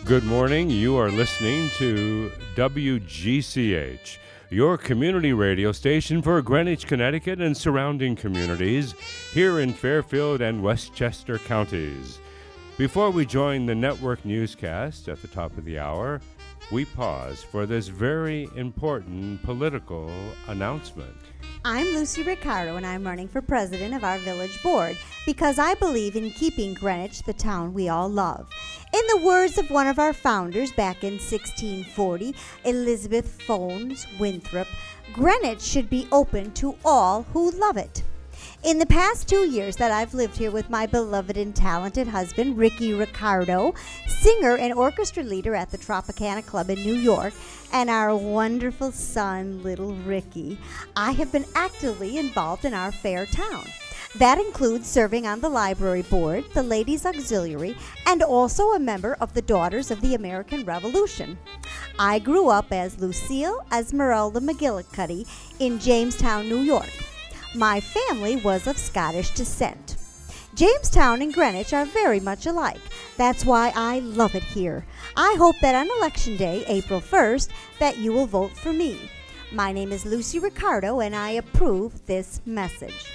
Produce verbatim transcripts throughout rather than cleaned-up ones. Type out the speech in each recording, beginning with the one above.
Good morning. You are listening to W G C H, your community radio station for Greenwich, Connecticut and surrounding communities here in Fairfield and Westchester counties. Before we join the network newscast at the top of the hour, we pause for this very important political announcement. I'm Lucy Ricardo, and I'm running for president of our village board because I believe in keeping Greenwich the town we all love. In the words of one of our founders back in sixteen forty, Elizabeth Phones Winthrop, Greenwich should be open to all who love it. In the past two years that I've lived here with my beloved and talented husband, Ricky Ricardo, singer and orchestra leader at the Tropicana Club in New York, and our wonderful son, little Ricky, I have been actively involved in our fair town. That includes serving on the library board, the Ladies Auxiliary, and also a member of the Daughters of the American Revolution. I grew up as Lucille Esmeralda McGillicuddy in Jamestown, New York. My family was of Scottish descent. Jamestown and Greenwich are very much alike. That's why I love it here. I hope that on Election Day, April first, that you will vote for me. My name is Lucy Ricardo, and I approve this message.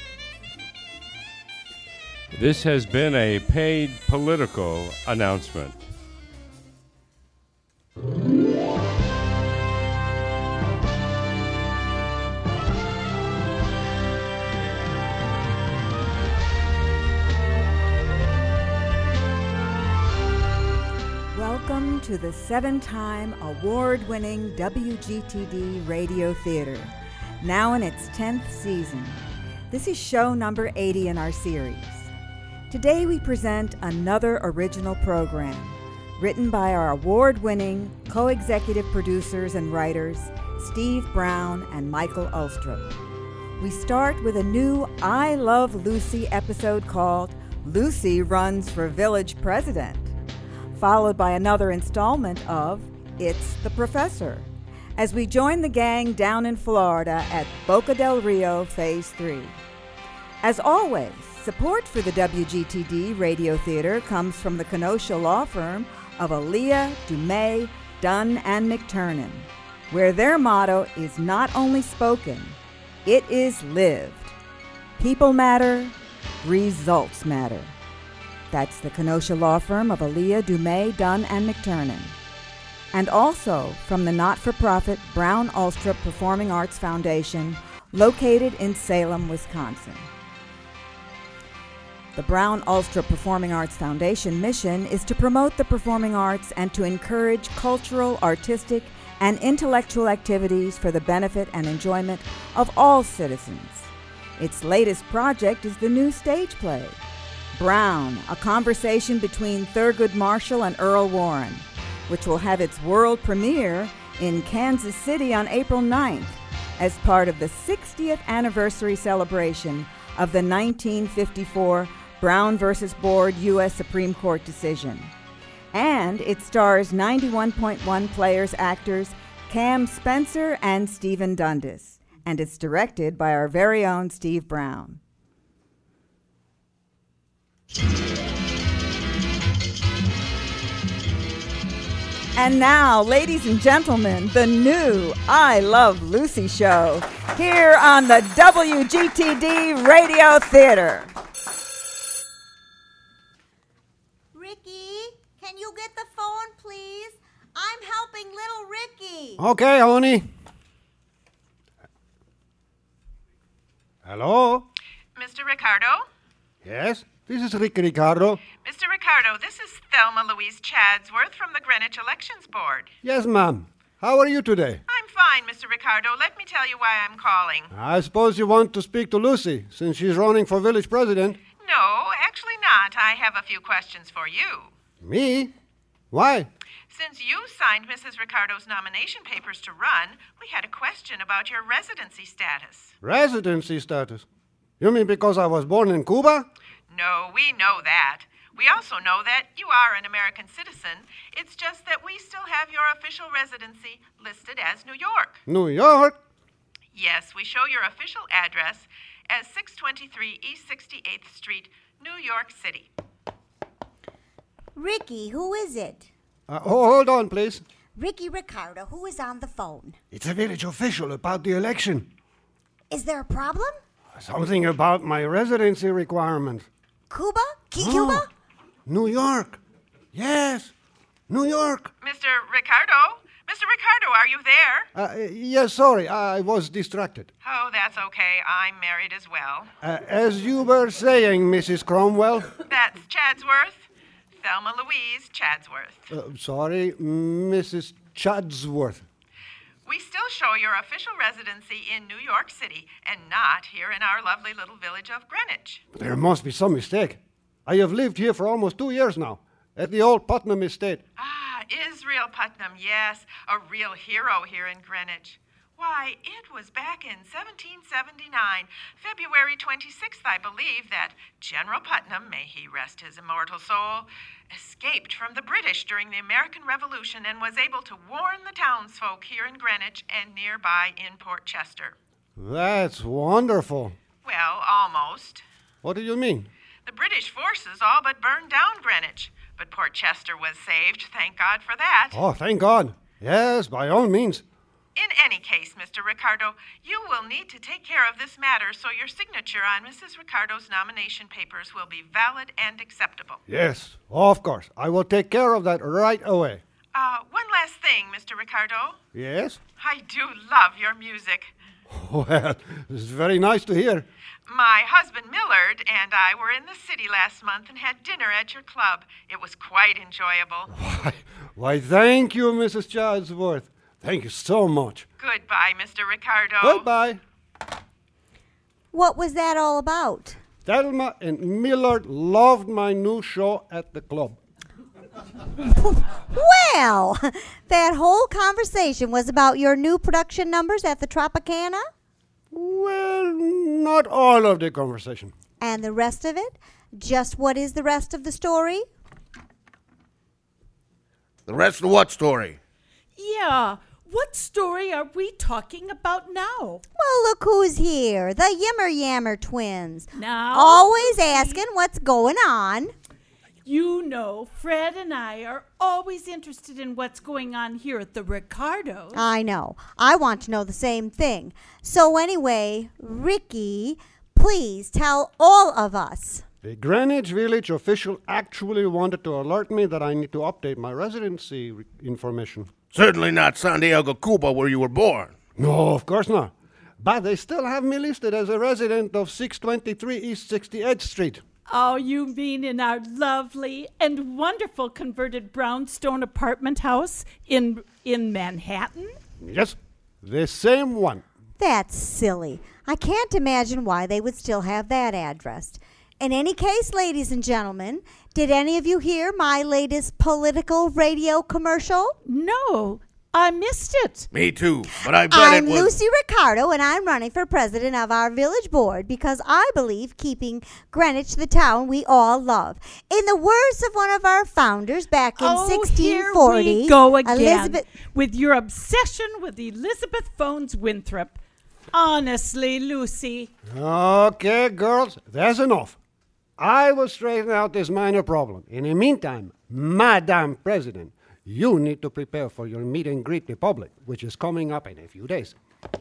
This has been a paid political announcement. Welcome to the seven-time award-winning W G T D Radio Theater, now in its tenth season. This is show number eighty in our series. Today we present another original program, written by our award-winning co-executive producers and writers, Steve Brown and Michael Ulstrup. We start with a new I Love Lucy episode called Lucy Runs for Village President, followed by another installment of It's the Professor, as we join the gang down in Florida at Boca del Rio Phase three. As always, support for the W G T D Radio Theater comes from the Kenosha law firm of Aaliyah, Dumais, Dunn, and McTurnan, where their motto is not only spoken, it is lived. People matter, results matter. That's the Kenosha law firm of Aaliyah, Dumais, Dunn, and McTurnan. And also from the not-for-profit Brown Ulstrup Performing Arts Foundation, located in Salem, Wisconsin. The Brown Ulstrup Performing Arts Foundation mission is to promote the performing arts and to encourage cultural, artistic, and intellectual activities for the benefit and enjoyment of all citizens. Its latest project is the new stage play, Brown, a conversation between Thurgood Marshall and Earl Warren, which will have its world premiere in Kansas City on April ninth as part of the sixtieth anniversary celebration of the nineteen fifty-four Brown versus Board U S Supreme Court decision. And it stars ninety-one point one Players actors Cam Spencer and Stephen Dundas, and it's directed by our very own Steve Brown. And now, ladies and gentlemen, the new I Love Lucy show here on the W G T D Radio Theater. Ricky, can you get the phone, please? I'm helping little Ricky. Okay, honey. Hello? Mister Ricardo? Yes, this is Ricky Ricardo. Mister Ricardo, this is Thelma Louise Chadsworth from the Greenwich Elections Board. Yes, ma'am. How are you today? I'm fine, Mister Ricardo. Let me tell you why I'm calling. I suppose you want to speak to Lucy, since she's running for village president. No, actually not. I have a few questions for you. Me? Why? Since you signed Missus Ricardo's nomination papers to run, we had a question about your residency status. Residency status? You mean because I was born in Cuba? No, we know that. We also know that you are an American citizen. It's just that we still have your official residency listed as New York. New York? Yes, we show your official address as six twenty-three East sixty-eighth Street, New York City. Ricky, who is it? Uh, ho- hold on, please. Ricky Ricardo, who is on the phone? It's a village official about the election. Is there a problem? Something about my residency requirement. Cuba? Key Oh, Cuba? New York. Yes, New York. Mister Ricardo? Mister Ricardo, are you there? Uh, yes, sorry, I was distracted. Oh, that's okay. I'm married as well. Uh, as you were saying, Missus Cromwell. That's Chadsworth. Thelma Louise Chadsworth. Uh, sorry, Missus Chadsworth. We still show your official residency in New York City and not here in our lovely little village of Greenwich. There must be some mistake. I have lived here for almost two years now, at the old Putnam estate. Ah, Israel Putnam, yes, a real hero here in Greenwich. Why, it was back in seventeen seventy-nine, February twenty-sixth, I believe, that General Putnam, may he rest his immortal soul, escaped from the British during the American Revolution and was able to warn the townsfolk here in Greenwich and nearby in Port Chester. That's wonderful. Well, almost. What do you mean? The British forces all but burned down Greenwich, but Port Chester was saved, thank God for that. Oh, thank God. Yes, by all means. In any case, Mister Ricardo, you will need to take care of this matter so your signature on Missus Ricardo's nomination papers will be valid and acceptable. Yes, of course. I will take care of that right away. Uh, one last thing, Mister Ricardo. Yes? I do love your music. Well, it's very nice to hear. My husband Millard and I were in the city last month and had dinner at your club. It was quite enjoyable. Why, why thank you, Missus Chadsworth. Thank you so much. Goodbye, Mister Ricardo. Goodbye. What was that all about? Thelma and Millard loved my new show at the club. Well, that whole conversation was about your new production numbers at the Tropicana? Well, not all of the conversation. And the rest of it? Just what is the rest of the story? The rest of what story? Yeah, what story are we talking about now? Well, look who's here. The Yimmer Yammer twins. Now? Always asking what's going on. You know, Fred and I are always interested in what's going on here at the Ricardos. I know. I want to know the same thing. So anyway, Ricky, please tell all of us. The Greenwich Village official actually wanted to alert me that I need to update my residency re- information. Certainly not San Diego, Cuba, where you were born. No, of course not. But they still have me listed as a resident of six twenty-three East sixty-eighth Street. Oh, you mean in our lovely and wonderful converted brownstone apartment house in in Manhattan? Yes, the same one. That's silly. I can't imagine why they would still have that address. In any case, ladies and gentlemen, did any of you hear my latest political radio commercial? No, I missed it. Me too, but I bet I'm it was... Lucy Ricardo, and I'm running for president of our village board because I believe keeping Greenwich the town we all love. In the words of one of our founders back in oh, sixteen forty, here we go again Elizabeth... with your obsession with Elizabeth Phones Winthrop. Honestly, Lucy. Okay, girls, that's enough. I will straighten out this minor problem. In the meantime, Madam President, you need to prepare for your meet and greet the public, which is coming up in a few days.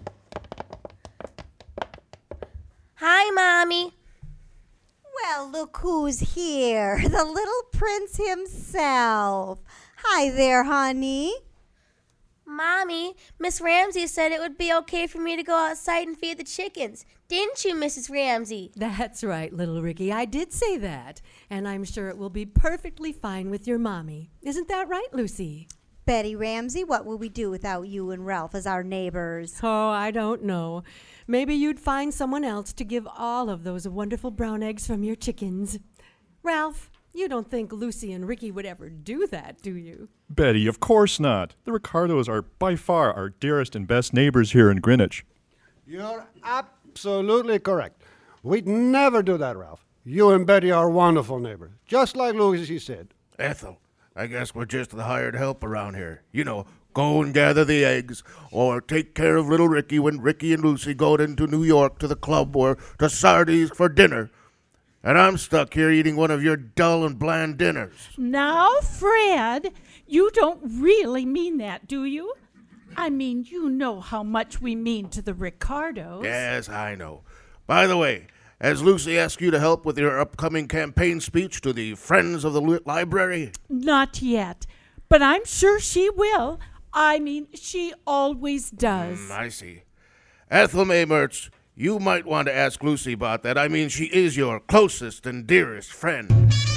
Hi, Mommy. Well, look who's here. The little prince himself. Hi there, honey. Mommy, Miss Ramsey said it would be okay for me to go outside and feed the chickens. Didn't you, Missus Ramsey? That's right, little Ricky. I did say that. And I'm sure it will be perfectly fine with your mommy. Isn't that right, Lucy? Betty Ramsey, what would we do without you and Ralph as our neighbors? Oh, I don't know. Maybe you'd find someone else to give all of those wonderful brown eggs from your chickens. Ralph, you don't think Lucy and Ricky would ever do that, do you? Betty, of course not. The Ricardos are by far our dearest and best neighbors here in Greenwich. You're absolutely correct. We'd never do that, Ralph. You and Betty are wonderful neighbors, just like Lucy said. Ethel, I guess we're just the hired help around here. You know, go and gather the eggs, or take care of little Ricky when Ricky and Lucy go into New York to the club or to Sardi's for dinner. And I'm stuck here eating one of your dull and bland dinners. Now, Fred, you don't really mean that, do you? I mean, you know how much we mean to the Ricardos. Yes, I know. By the way, has Lucy asked you to help with your upcoming campaign speech to the Friends of the Li- Library? Not yet, but I'm sure she will. I mean, she always does. Mm, I see. Ethel May Mertz, you might want to ask Lucy about that. I mean, she is your closest and dearest friend.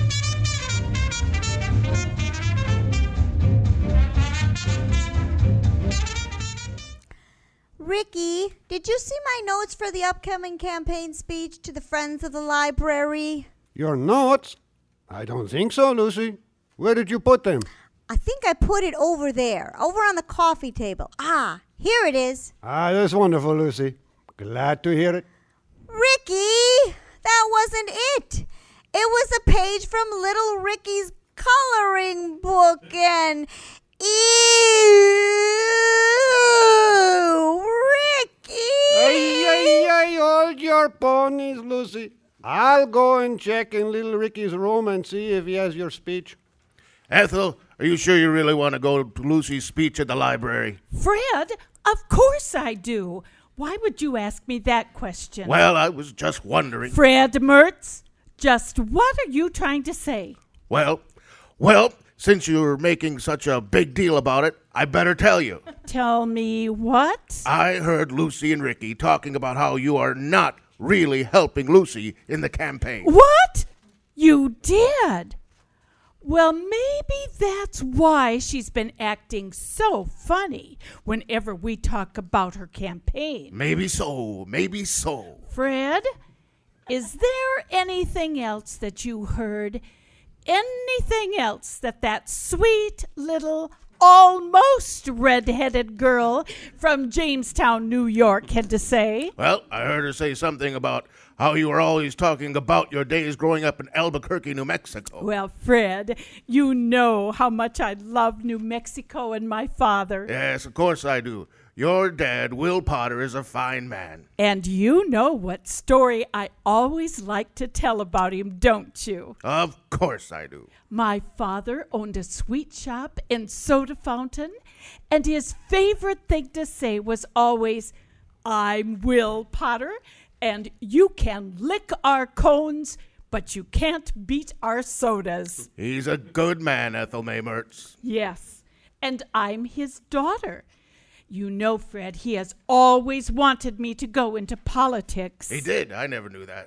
Ricky, did you see my notes for the upcoming campaign speech to the Friends of the Library? Your notes? I don't think so, Lucy. Where did you put them? I think I put it over there, over on the coffee table. Ah, here it is. Ah, that's wonderful, Lucy. Glad to hear it. Ricky, that wasn't it. It was a page from Little Ricky's coloring book and... Ew, Ricky! Ay, ay, ay, hold your ponies, Lucy. I'll go and check in little Ricky's room and see if he has your speech. Ethel, are you sure you really want to go to Lucy's speech at the library? Fred, of course I do. Why would you ask me that question? Well, I was just wondering. Fred Mertz, just what are you trying to say? Well, well, since you're making such a big deal about it, I better tell you. Tell me what? I heard Lucy and Ricky talking about how you are not really helping Lucy in the campaign. What? You did? Well, maybe that's why she's been acting so funny whenever we talk about her campaign. Maybe so, maybe so. Fred, is there anything else that you heard? Anything else that that sweet little almost red-headed girl from Jamestown, New York had to say? Well, I heard her say something about how you were always talking about your days growing up in Albuquerque, New Mexico. Well, Fred, you know how much I love New Mexico and my father. Yes, of course I do. Your dad, Will Potter, is a fine man. And you know what story I always like to tell about him, don't you? Of course I do. My father owned a sweet shop and soda fountain, and his favorite thing to say was always, "I'm Will Potter, and you can lick our cones, but you can't beat our sodas." He's a good man, Ethel May Mertz. Yes, and I'm his daughter. You know, Fred, he has always wanted me to go into politics. He did. I never knew that.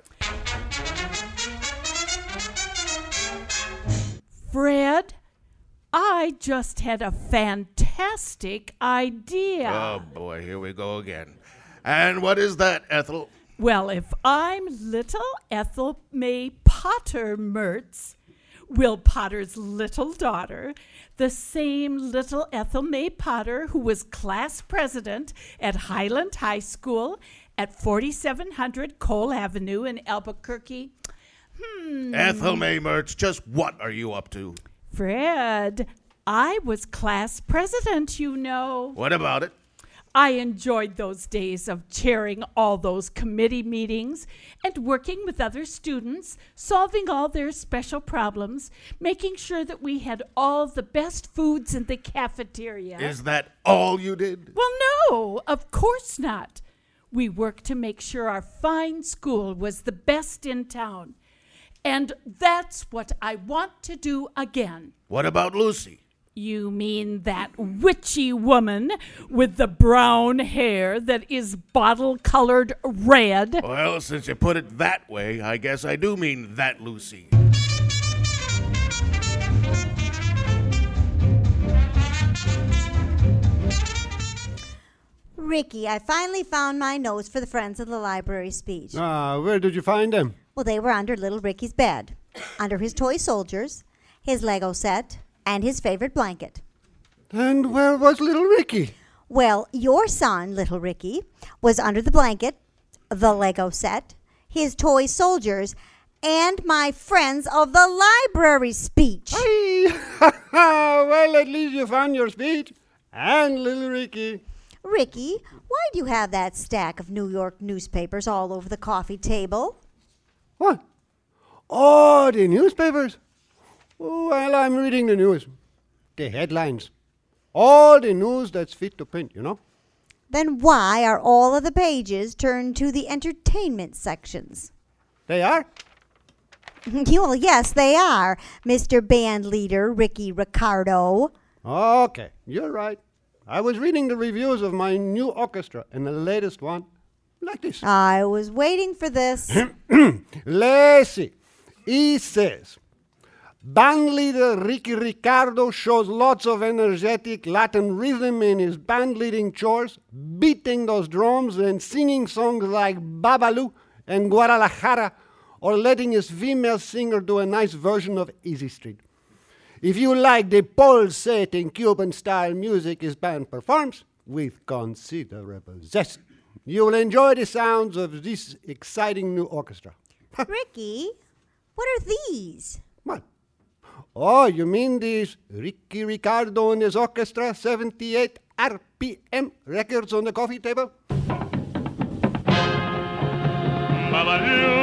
Fred, I just had a fantastic idea. Oh, boy, here we go again. And what is that, Ethel? Well, if I'm little Ethel May Potter Mertz, Will Potter's little daughter, the same little Ethel May Potter who was class president at Highland High School at forty-seven hundred Cole Avenue in Albuquerque. Hmm. Ethel May Mertz, just what are you up to? Fred, I was class president, you know. What about it? I enjoyed those days of chairing all those committee meetings and working with other students, solving all their special problems, making sure that we had all the best foods in the cafeteria. Is that all you did? Well, no, of course not. We worked to make sure our fine school was the best in town. And that's what I want to do again. What about Lucy? You mean that witchy woman with the brown hair that is bottle-colored red? Well, since you put it that way, I guess I do mean that Lucy. Ricky, I finally found my notes for the Friends of the Library speech. Ah, where did you find them? Well, they were under little Ricky's bed, under his toy soldiers, his Lego set, and his favorite blanket. And where was little Ricky? Well, your son, little Ricky, was under the blanket, the Lego set, his toy soldiers, and my Friends of the Library speech. Hey, well, at least you found your speech. And little Ricky. Ricky, why do you have that stack of New York newspapers all over the coffee table? What? Oh, the newspapers? Well, I'm reading the news. The headlines. All the news that's fit to print, you know? Then why are all of the pages turned to the entertainment sections? They are? Well, yes, they are, Mister Band Leader Ricky Ricardo. Okay, you're right. I was reading the reviews of my new orchestra, and the latest one, like this. I was waiting for this. Let's see. He says, band leader Ricky Ricardo shows lots of energetic Latin rhythm in his band leading chores, beating those drums and singing songs like Babalu and Guadalajara, or letting his female singer do a nice version of Easy Street. If you like the pulsating Cuban-style music his band performs, with considerable zest, you will enjoy the sounds of this exciting new orchestra. Ricky, what are these? What? Oh, you mean these Ricky Ricardo and his orchestra seventy-eight R P M records on the coffee table? Babalu.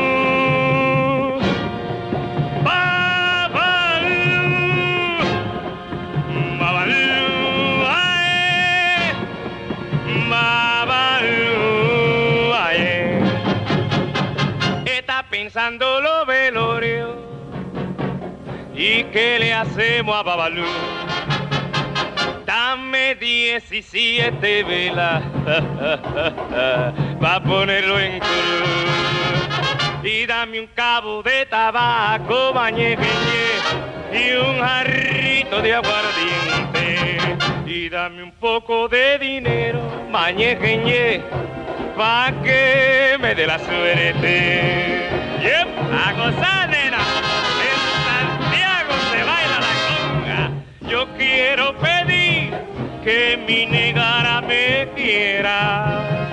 Pensando los velorios y qué le hacemos a Babalu. Dame diecisiete velas pa' ponerlo en cruz y dame un cabo de tabaco bañejeñe y un jarrito de aguardiente y dame un poco de dinero mañejeñe pa' que me dé la suerte. Yep, a gozar, nena. En Santiago se baila la conga. Yo quiero pedir que mi negara me quiera,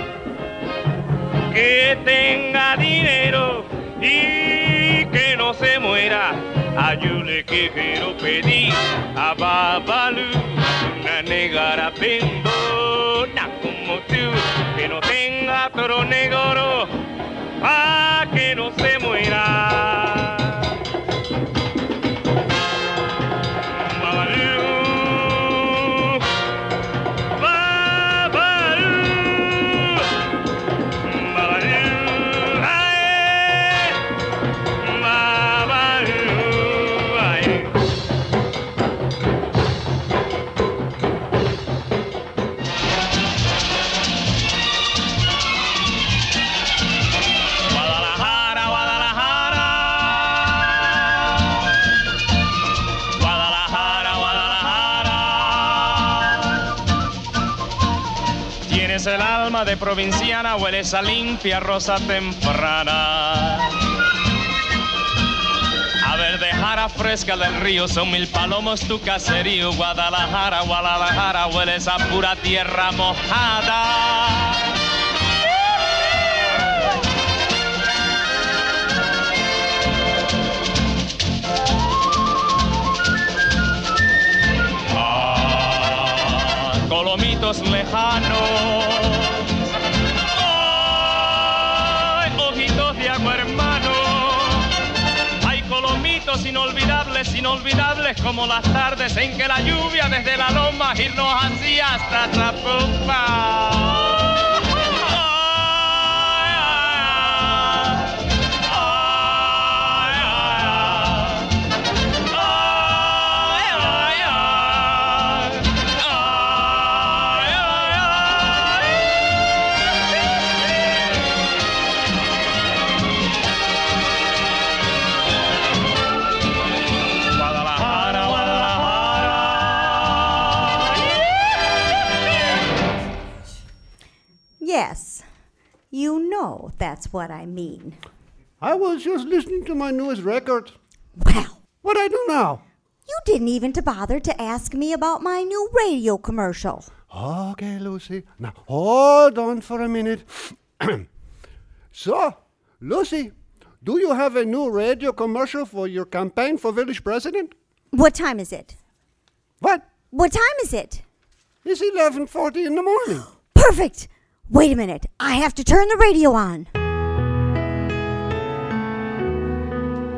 que tenga dinero y que no se muera. A yo le quiero pedir a Babalu una negara bembona como tú, que no tenga otro negro pa' que no se muera. Babalu, Babalu, Babalu, ay, Babalu, ay. El alma de provinciana, hueles a limpia rosa temprana. A verde jara fresca del río, son mil palomos tu caserío. Guadalajara, Guadalajara, hueles a pura tierra mojada. Ah, colomitos lejanos. Inolvidables, inolvidables como las tardes en que la lluvia desde la loma irnos hacía hasta Trapompa. Yes, you know that's what I mean. I was just listening to my newest record. Well, what I do now? You didn't even to bother to ask me about my new radio commercial. Okay, Lucy. Now, hold on for a minute. So, Lucy, do you have a new radio commercial for your campaign for village president? What time is it? What? What time is it? It's eleven forty in the morning. Perfect! Wait a minute. I have to turn the radio on.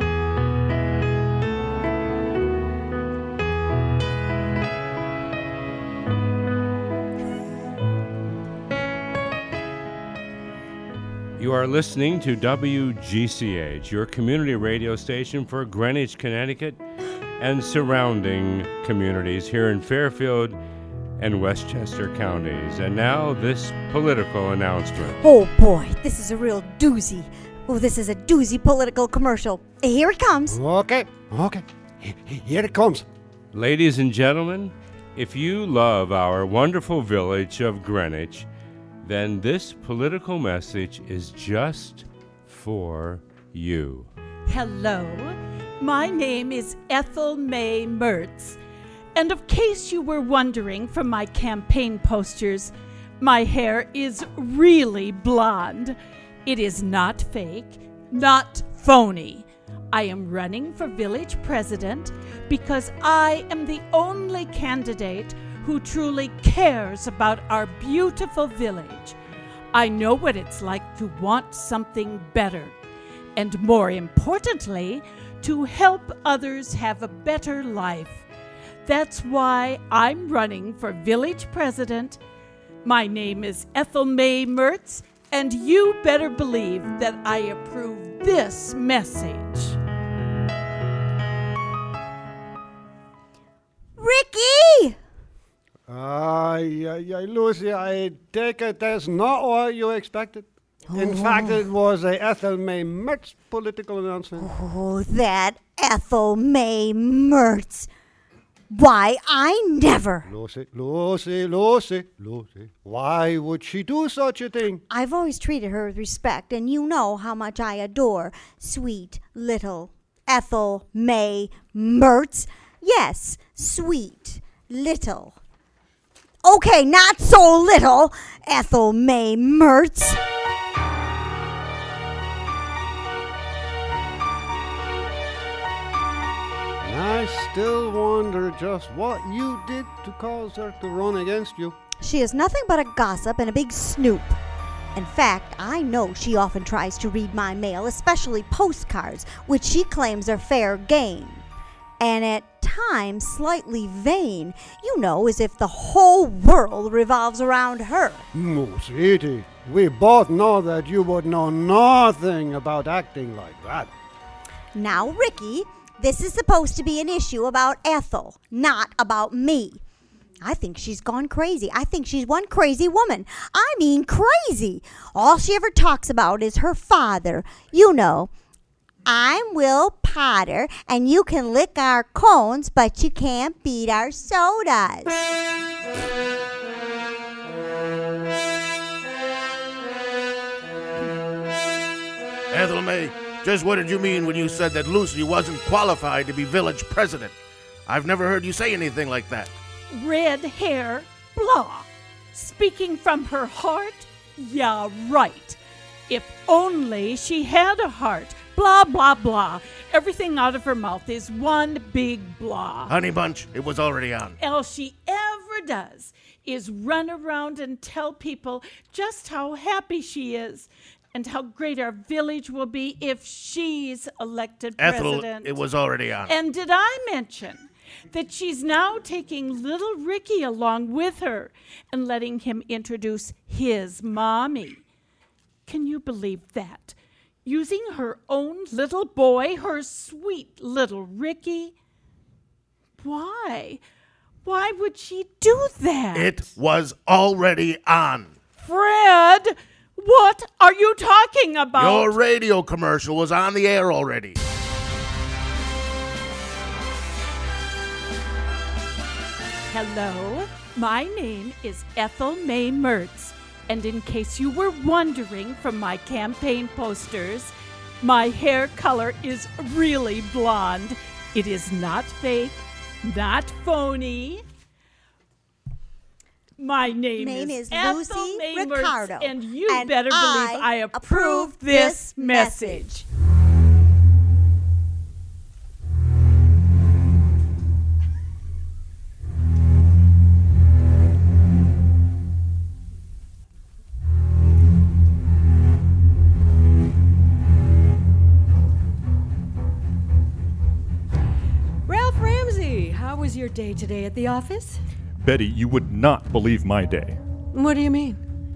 You are listening to W G C H, your community radio station for Greenwich, Connecticut, and surrounding communities here in Fairfield and Westchester counties. And now, this political announcement. Oh boy, this is a real doozy. Oh, this is a doozy political commercial. Here it comes. Okay, okay. Here it comes. Ladies and gentlemen, if you love our wonderful village of Greenwich, then this political message is just for you. Hello, my name is Ethel May Mertz, and in case you were wondering from my campaign posters, my hair is really blonde. It is not fake, not phony. I am running for village president because I am the only candidate who truly cares about our beautiful village. I know what it's like to want something better, and more importantly, to help others have a better life. That's why I'm running for village president. My name is Ethel May Mertz, and you better believe that I approve this message. Ricky! Ay, ay, ay, Lucy, I take it that's not what you expected. In Oh. fact, it was a Ethel May Mertz political announcement. Oh, that Ethel May Mertz. Why, I never. Lucy, Lucy, Lucy, Lucy. Why would she do such a thing? I've always treated her with respect, and you know how much I adore sweet little Ethel May Mertz. Yes, sweet little. Okay, not so little Ethel May Mertz. I still wonder just what you did to cause her to run against you. She is nothing but a gossip and a big snoop. In fact, I know she often tries to read my mail, especially postcards, which she claims are fair game. And at times slightly vain, you know, as if the whole world revolves around her. No, sweetie, we both know that you would know nothing about acting like that. Now, Ricky, this is supposed to be an issue about Ethel, not about me. I think she's gone crazy. I think she's one crazy woman. I mean crazy. All she ever talks about is her father. You know, I'm Will Potter, and you can lick our cones, but you can't beat our sodas. Ethel May, just what did you mean when you said that Lucy wasn't qualified to be village president? I've never heard you say anything like that. Red hair, blah. Speaking from her heart? Yeah, right. If only she had a heart. Blah, blah, blah. Everything out of her mouth is one big blah. Honey Bunch, it was already on. All she ever does is run around and tell people just how happy she is and how great our village will be if she's elected Ethel, president. it was already on. And did I mention that she's now taking little Ricky along with her and letting him introduce his mommy? Can you believe that? Using her own little boy, her sweet little Ricky? Why? Why would she do that? It was already on. Fred, what are you talking about? Your radio commercial was on the air already. Hello, my name is Ethel May Mertz, and in case you were wondering from my campaign posters, my hair color is really blonde. It is not fake, not phony. My name, Name is, is Ethel Lucy May Ricardo, Mertz, and you and better I believe I approve approve this this message. Ralph Ramsey, how was your day today at the office? Betty, you would not believe my day. What do you mean?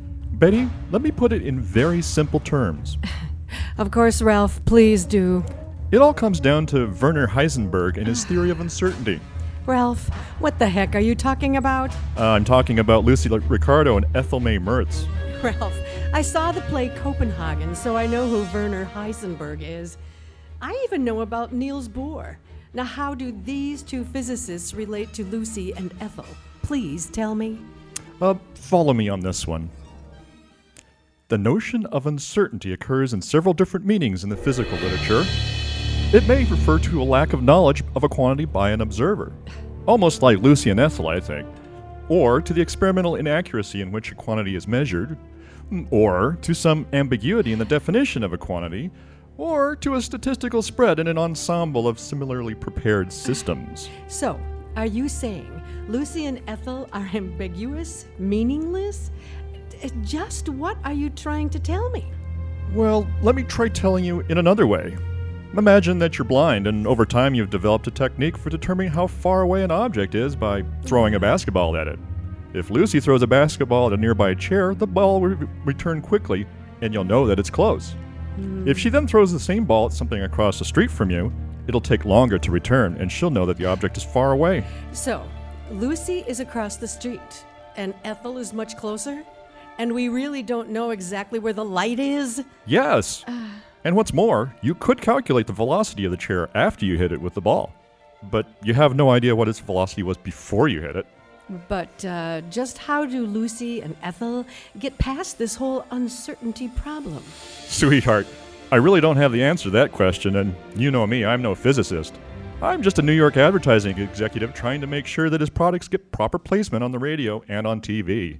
Betty, let me put it in very simple terms. Of course, Ralph, please do. It all comes down to Werner Heisenberg and his theory of uncertainty. Ralph, what the heck are you talking about? Uh, I'm talking about Lucy Ricardo and Ethel May Mertz. Ralph, I saw the play Copenhagen, so I know who Werner Heisenberg is. I even know about Niels Bohr. Now, how do these two physicists relate to Lucy and Ethel? Please tell me. Uh, follow me on this one. The notion of uncertainty occurs in several different meanings in the physical literature. It may refer to a lack of knowledge of a quantity by an observer, almost like Lucy and Ethel, I think, or to the experimental inaccuracy in which a quantity is measured, or to some ambiguity in the definition of a quantity, or to a statistical spread in an ensemble of similarly prepared systems. So, are you saying Lucy and Ethel are ambiguous, meaningless? D- Just what are you trying to tell me? Well, let me try telling you in another way. Imagine that you're blind, and over time you've developed a technique for determining how far away an object is by throwing a basketball at it. If Lucy throws a basketball at a nearby chair, the ball will re- return quickly, and you'll know that it's close. Mm. If she then throws the same ball at something across the street from you, it'll take longer to return, and she'll know that the object is far away. So, Lucy is across the street, and Ethel is much closer? And we really don't know exactly where the light is? Yes! And what's more, you could calculate the velocity of the chair after you hit it with the ball. But you have no idea what its velocity was before you hit it. But uh, just how do Lucy and Ethel get past this whole uncertainty problem? Sweetheart, I really don't have the answer to that question, and you know me, I'm no physicist. I'm just a New York advertising executive trying to make sure that his products get proper placement on the radio and on T V.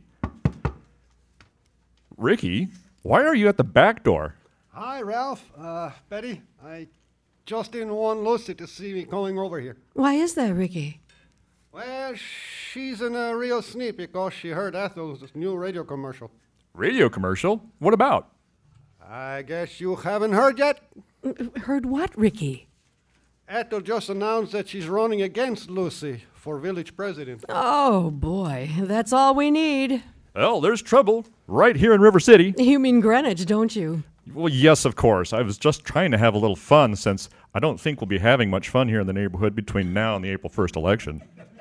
Ricky, why are you at the back door? Hi, Ralph. Uh, Betty, I just didn't want Lucy to see me going over here. Why is that, Ricky? Well, she's in a real sneak because she heard Ethel's new radio commercial. Radio commercial? What about? I guess you haven't heard yet? Heard what, Ricky? Ethel just announced that she's running against Lucy for village president. Oh, boy. That's all we need. Well, there's trouble right here in River City. You mean Greenwich, don't you? Well, yes, of course. I was just trying to have a little fun since I don't think we'll be having much fun here in the neighborhood between now and the April first election.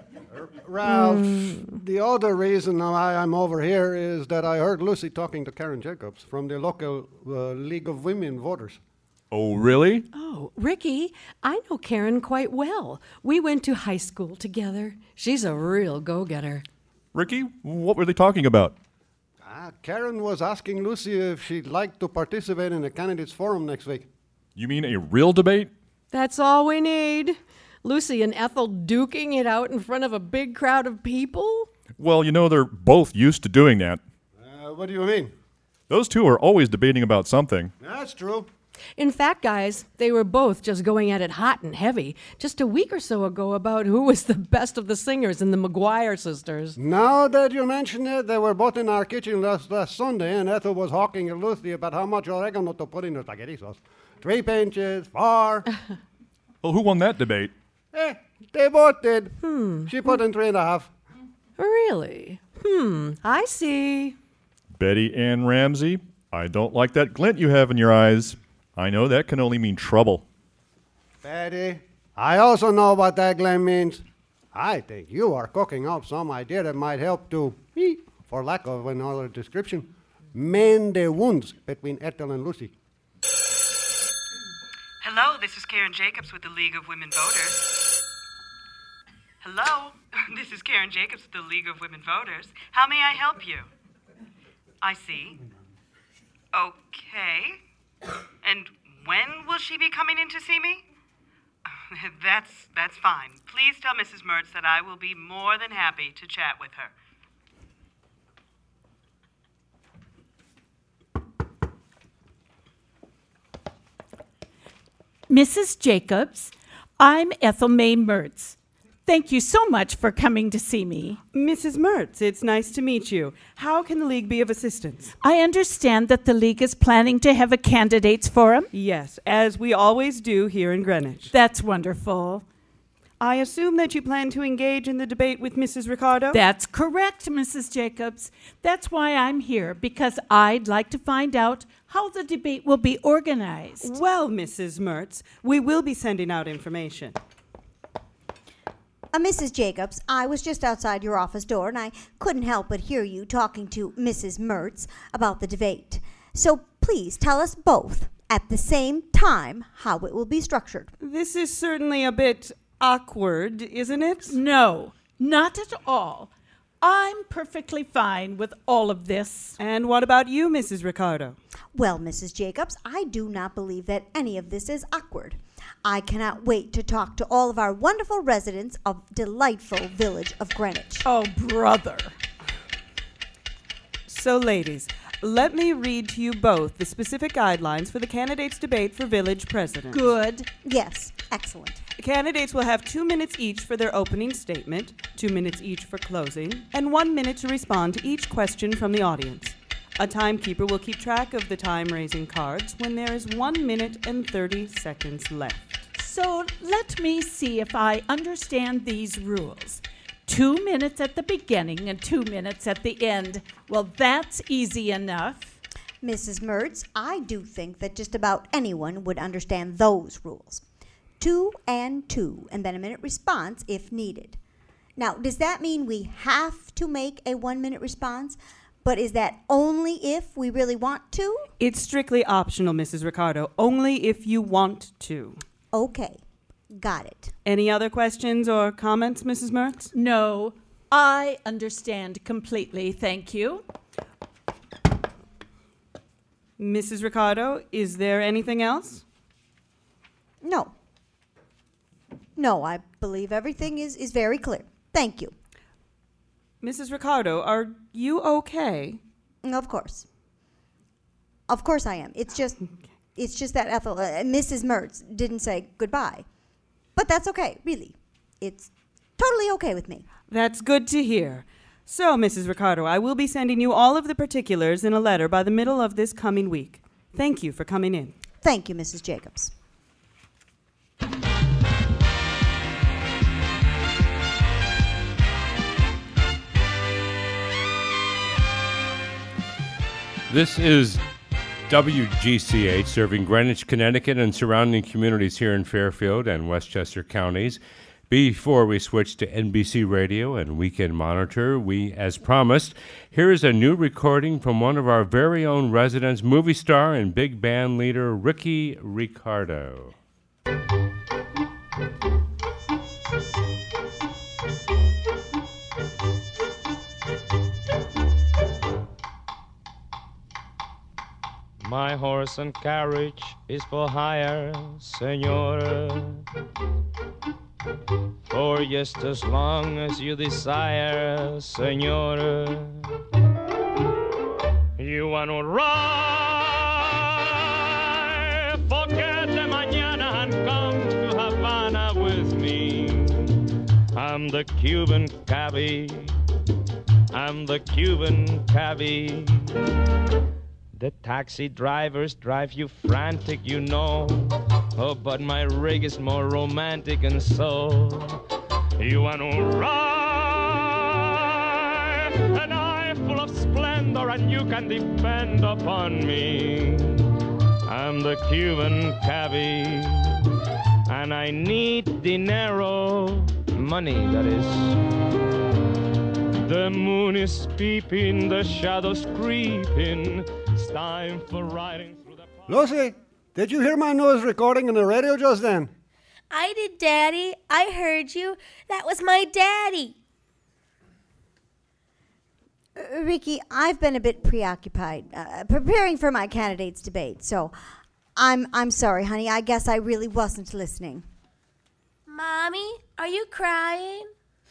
Ralph, Mm. the other reason why I'm over here is that I heard Lucy talking to Karen Jacobs from the local uh, League of Women Voters. Oh, really? Oh, Ricky, I know Karen quite well. We went to high school together. She's a real go-getter. Ricky, what were they talking about? Ah, Karen was asking Lucy if she'd like to participate in the candidates forum next week. You mean a real debate? That's all we need. Lucy and Ethel duking it out in front of a big crowd of people? Well, you know, they're both used to doing that. Uh, what do you mean? Those two are always debating about something. That's true. In fact, guys, they were both just going at it hot and heavy just a week or so ago about who was the best of the singers in the McGuire sisters. Now that you mention it, they were both in our kitchen last, last Sunday, and Ethel was hawking at Lucy about how much oregano to put in the spaghetti sauce. Three pinches, four. Well, who won that debate? Eh, they both did. Hmm. She put in three and a half. Really? Hmm, I see. Betty Ann Ramsey, I don't like that glint you have in your eyes. I know that can only mean trouble. Betty, I also know what that glen means. I think you are cooking up some idea that might help to, eh, for lack of another description, mend the wounds between Ethel and Lucy. Hello, this is Karen Jacobs with the League of Women Voters. Hello, this is Karen Jacobs with the League of Women Voters. How may I help you? I see. Okay. And when will she be coming in to see me? That's that's fine. Please tell Missus Mertz that I will be more than happy to chat with her. Missus Jacobs, I'm Ethel May Mertz. Thank you so much for coming to see me. Missus Mertz, it's nice to meet you. How can the League be of assistance? I understand that the League is planning to have a candidates forum. Yes, as we always do here in Greenwich. That's wonderful. I assume that you plan to engage in the debate with Missus Ricardo? That's correct, Missus Jacobs. That's why I'm here, because I'd like to find out how the debate will be organized. Well, Missus Mertz, we will be sending out information. Uh, Missus Jacobs, I was just outside your office door, and I couldn't help but hear you talking to Missus Mertz about the debate. So please tell us both at the same time how it will be structured. This is certainly a bit awkward, isn't it? No, not at all. I'm perfectly fine with all of this. And what about you, Missus Ricardo? Well, Missus Jacobs, I do not believe that any of this is awkward. I cannot wait to talk to all of our wonderful residents of delightful village of Greenwich. Oh, brother. So, ladies, let me read to you both the specific guidelines for the candidates' debate for village president. Good. Yes, excellent. The candidates will have two minutes each for their opening statement, two minutes each for closing, and one minute to respond to each question from the audience. A timekeeper will keep track of the time raising cards when there is one minute and thirty seconds left. So let me see if I understand these rules. Two minutes at the beginning and two minutes at the end. Well, that's easy enough. Missus Mertz, I do think that just about anyone would understand those rules. Two and two, and then a minute response if needed. Now, does that mean we have to make a one-minute response? But is that only if we really want to? It's strictly optional, Missus Ricardo. Only if you want to. Okay. Got it. Any other questions or comments, Missus Mertz? No, I understand completely. Thank you. Missus Ricardo, is there anything else? No. No, I believe everything is, is very clear. Thank you. Missus Ricardo, are you okay? Of course. Of course I am. It's just it's just that Ethel, uh, Missus Mertz didn't say goodbye. But that's okay, really. It's totally okay with me. That's good to hear. So, Missus Ricardo, I will be sending you all of the particulars in a letter by the middle of this coming week. Thank you for coming in. Thank you, Missus Jacobs. This is W G C H, serving Greenwich, Connecticut, and surrounding communities here in Fairfield and Westchester counties. Before we switch to N B C Radio and Weekend Monitor, we, as promised, here is a new recording from one of our very own residents, movie star and big band leader, Ricky Ricardo. My horse and carriage is for hire, senora, for just as long as you desire, senora. You wanna ride, forget the mañana and come to Havana with me. I'm the Cuban cabby, I'm the Cuban cabby. The taxi drivers drive you frantic, you know. Oh, but my rig is more romantic and so you wanna ride an eye full of splendor and you can depend upon me. I'm the Cuban cabby and I need dinero, money that is. The moon is peeping, the shadows creeping. It's time for riding through the park. Lucy, did you hear my newest recording on the radio just then? I did, Daddy. I heard you. That was my daddy. Uh, Ricky, I've been a bit preoccupied uh, preparing for my candidates debate, so I'm I'm sorry, honey. I guess I really wasn't listening. Mommy, are you crying?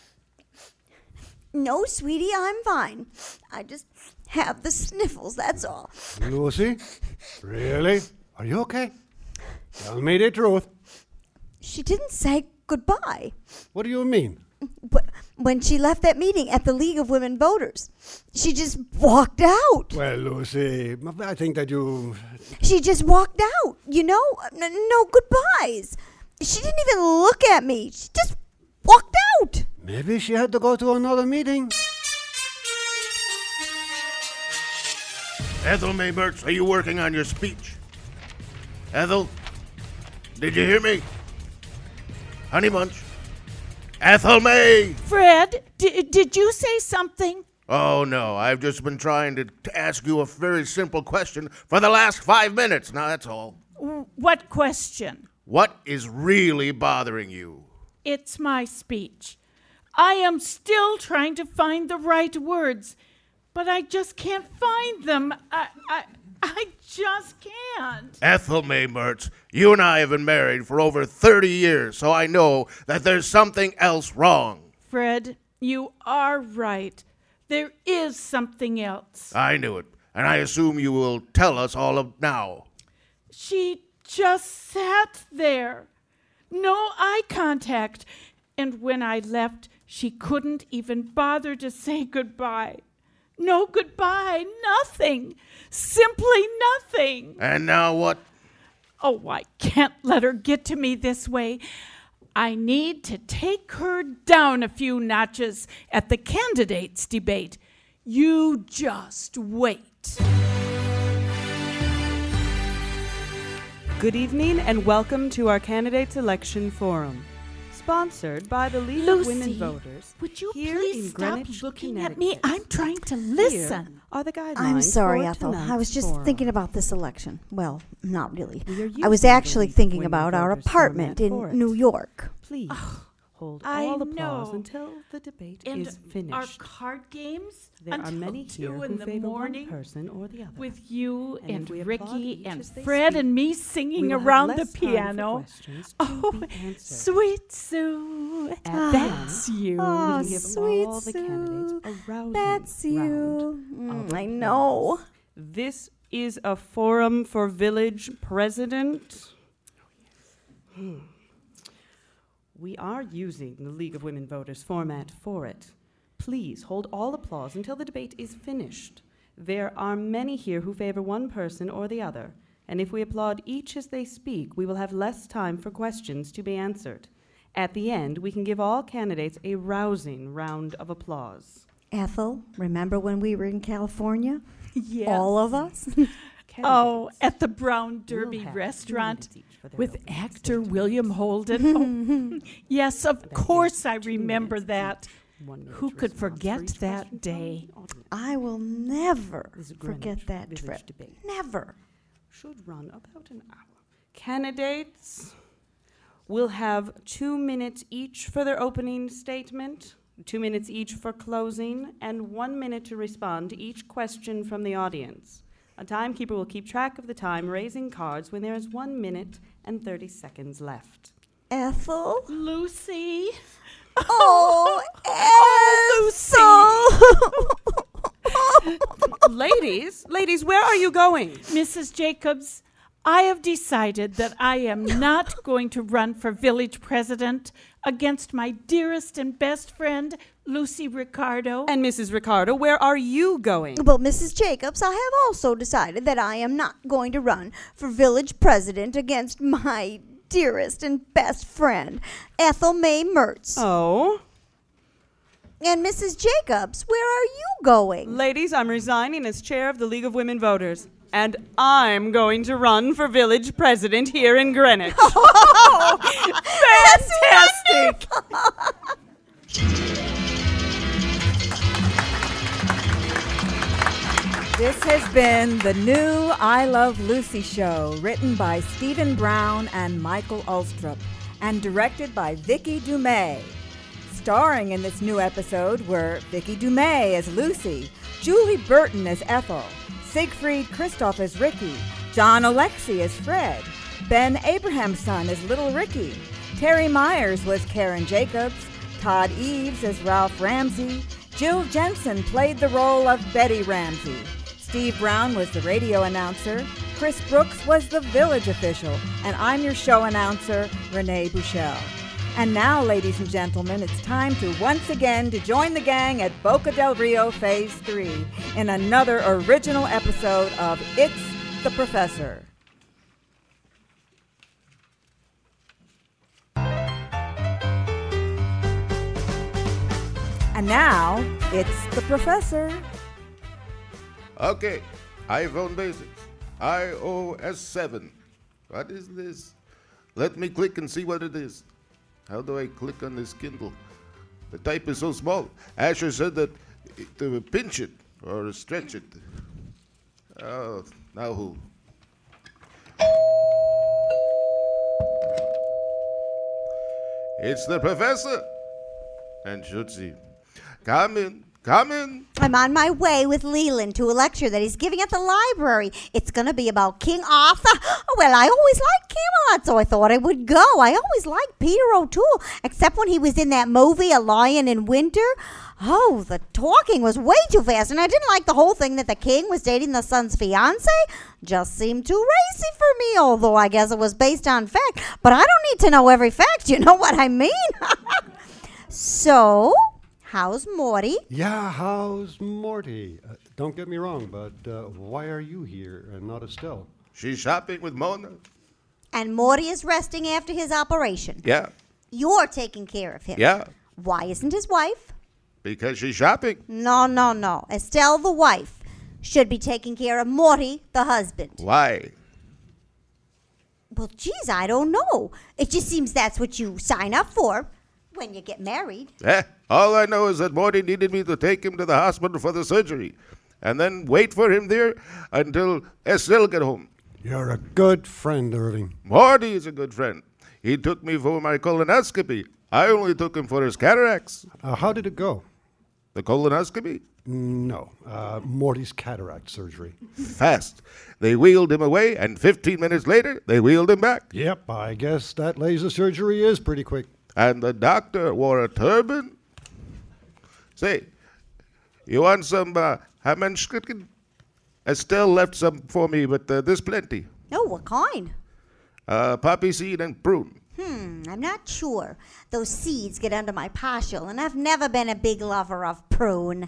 No, sweetie, I'm fine. I just have the sniffles, that's all. Lucy, really? Are you okay? Tell me the truth. She didn't say goodbye. What do you mean? But when she left that meeting at the League of Women Voters, she just walked out. Well, Lucy, I think that you... She just walked out, you know? No, no goodbyes. She didn't even look at me. She just Maybe she had to go to another meeting. Ethel May Mertz, are you working on your speech? Ethel? Did you hear me? Honey Bunch? Ethel May! Fred, d- did you say something? Oh, no. I've just been trying to, to ask you a very simple question for the last five minutes. Now, that's all. W- what question? What is really bothering you? It's my speech. I am still trying to find the right words, but I just can't find them. I, I, I just can't. Ethel May Mertz, you and I have been married for over thirty years, so I know that there's something else wrong. Fred, you are right. There is something else. I knew it, and I assume you will tell us all of now. She just sat there. No eye contact. And when I left, she couldn't even bother to say goodbye. No goodbye, nothing. Simply nothing. And now what? Oh, I can't let her get to me this way. I need to take her down a few notches at the candidates debate. You just wait. Good evening and welcome to our Candidates Election Forum, sponsored by the League Lucy, of Women Voters. Would you here please in stop Greenwich, looking Connecticut. at me? I'm trying to listen. Here are the guidelines I'm sorry, for Ethel. tonight's I was just forum. thinking about this election. Well, not really. We are I was using the actually League of thinking Women about our Voters apartment format for in it. New York. Please hold I all applause know. until the debate And is finished. our card games There are until many here two who in the favor morning one person or the other. with you And and, if we applaud Ricky each and as they Fred speak, and me we singing will have around the less time for piano. questions to Oh, be answered. sweet Sue, At that's the end, you. Oh, we give sweet all the Sue, candidates a rousing that's round you. of Mm, I applause. know. This is a forum for village president. Hmm. We are using the League of Women Voters format for it. Please hold all applause until the debate is finished. There are many here who favor one person or the other, and if we applaud each as they speak, we will have less time for questions to be answered. At the end, we can give all candidates a rousing round of applause. Ethel, remember when we were in California? Yes. All of us? Oh, at the Brown Derby have two restaurant minutes each for their with opening actor statement. William Holden. Oh, yes, of That course is I two remember minutes that. each. One minute Who could response for forget each that question from day? the audience. I will never This is forget Greenwich that Village trip. debate. Never. Should run about an hour. Candidates will have two minutes each for their opening statement, two minutes each for closing, and one minute to respond to each question from the audience. A timekeeper will keep track of the time, raising cards when there is one minute and thirty seconds left. Ethel? Lucy. Oh, Ethel! Ladies, ladies, where are you going? Missus Jacobs, I have decided that I am not going to run for village president against my dearest and best friend, Lucy Ricardo. And Missus Ricardo, where are you going? Well, Missus Jacobs, I have also decided that I am not going to run for village president against my dearest and best friend, Ethel May Mertz. Oh. And Missus Jacobs, where are you going? Ladies, I'm resigning as chair of the League of Women Voters, and I'm going to run for village president here in Greenwich. Oh, fantastic! This has been the new I Love Lucy show, written by Stephen Brown and Michael Ulstrup, and directed by Vicki Dumais. Starring in this new episode were Vicki Dumais as Lucy, Julie Burton as Ethel, Siegfried Christoph as Ricky, John Alexi as Fred, Ben Abrahamson as Little Ricky, Terry Myers was Karen Jacobs, Todd Eves as Ralph Ramsey, Jill Jensen played the role of Betty Ramsey, Steve Brown was the radio announcer, Chris Brooks was the village official, and I'm your show announcer, Renee Bushell. And now, ladies and gentlemen, it's time to once again to join the gang at Boca del Rio Phase three in another original episode of It's the Professor. And now, it's the professor. Okay, iPhone Basics, i O S seven. What is this? Let me click and see what it is. How do I click on this Kindle? The type is so small. Asher said that to pinch it or stretch it. Oh, now who? It's the professor. And Schutzy. Come in, come in. I'm on my way with Leland to a lecture that he's giving at the library. It's going to be about King Arthur. Oh, well, I always liked Camelot, so I thought I would go. I always liked Peter O'Toole, except when he was in that movie, A Lion in Winter. Oh, the talking was way too fast, and I didn't like the whole thing that the king was dating the son's fiancée. Just seemed too racy for me, although I guess it was based on fact. But I don't need to know every fact, you know what I mean? So, how's Morty? Yeah, how's Morty? Uh, don't get me wrong, but uh, why are you here and not Estelle? She's shopping with Mona. And Morty is resting after his operation. Yeah. You're taking care of him. Yeah. Why isn't his wife? Because she's shopping. No, no, no. Estelle, the wife, should be taking care of Morty, the husband. Why? Well, geez, I don't know. It just seems that's what you sign up for when you get married. Eh, all I know is that Morty needed me to take him to the hospital for the surgery and then wait for him there until Estelle got home. You're a good friend, Irving. Morty is a good friend. He took me for my colonoscopy. I only took him for his cataracts. Uh, how did it go? The colonoscopy? No, uh, Morty's cataract surgery. Fast. They wheeled him away, and fifteen minutes later, they wheeled him back. Yep, I guess that laser surgery is pretty quick. And the doctor wore a turban. Say, you want some uh, Hammenschricken? Estelle left some for me, but uh, there's plenty. Oh, what kind? Uh, poppy seed and prune. Hmm, I'm not sure. Those seeds get under my partial, and I've never been a big lover of prune.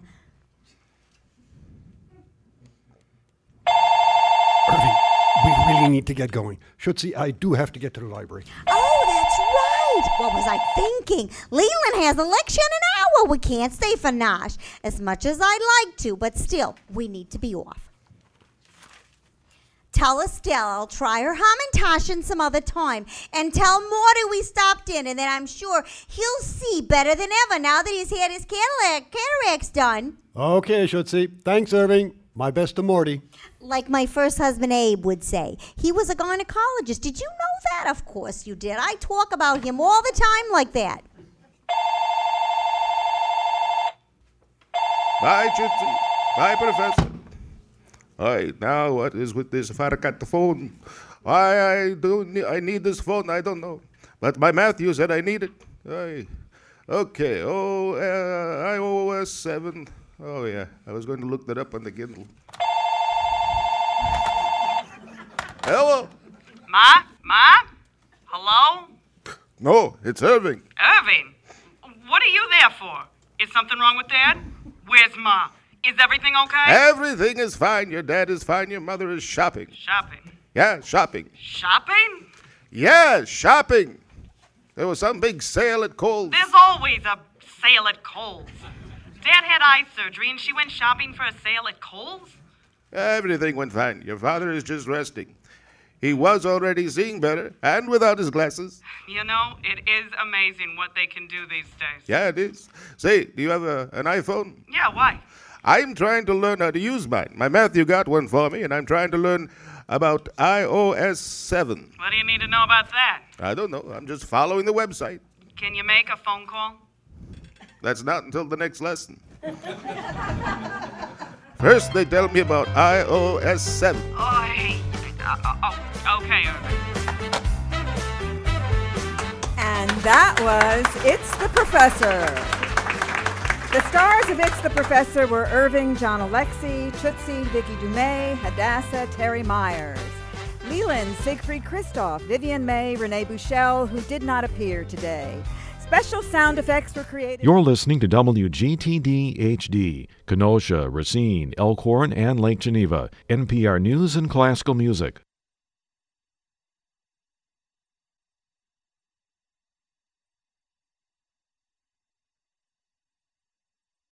Irving, we really need to get going. Schutzy, I do have to get to the library. Oh, that's right. What was I thinking? Leland has a lecture in an hour. We can't stay for Nosh, as much as I'd like to, but still, we need to be off. Tell Estelle I'll try her Hamantaschen some other time. And tell Morty we stopped in, and then I'm sure he'll see better than ever now that he's had his cataract, cataracts done. Okay, Schutzy. Thanks, Irving. My best to Morty. Like my first husband Abe would say. He was a gynecologist. Did you know that? Of course you did. I talk about him all the time like that. Bye, Schutzy. Bye, Professor. All right, now what is with this Farragut phone? Why I do need, I need this phone, I don't know. But my Matthew said I need it. Aye. Okay, oh, uh, i O S seven. Oh, yeah, I was going to look that up on the Kindle. Hello? Ma? Ma? Hello? No, it's Irving. Irving? What are you there for? Is something wrong with Dad? Where's Ma? Is everything okay? Everything is fine. Your dad is fine. Your mother is shopping. Shopping? Yeah, shopping. Shopping? Yeah, shopping. There was some big sale at Kohl's. There's always a sale at Kohl's. Dad had eye surgery and she went shopping for a sale at Kohl's? Everything went fine. Your father is just resting. He was already seeing better and without his glasses. You know, it is amazing what they can do these days. Yeah, it is. Say, do you have a, an iPhone? Yeah, why? I'm trying to learn how to use mine. My Matthew got one for me, and I'm trying to learn about i O S seven. What do you need to know about that? I don't know. I'm just following the website. Can you make a phone call? That's not until the next lesson. First, they tell me about i O S seven. Oh, hey. Uh, oh, okay, Irving. And that was It's the Professor. The stars of It's the Professor were Irving, John Alexi, Tootsie, Vicky Dumais, Hadassah, Terry Myers, Leland, Siegfried Christoph, Vivian May, Renee Bouchel, who did not appear today. Special sound effects were created. You're listening to W G T D H D, Kenosha, Racine, Elkhorn, and Lake Geneva, N P R News and Classical Music.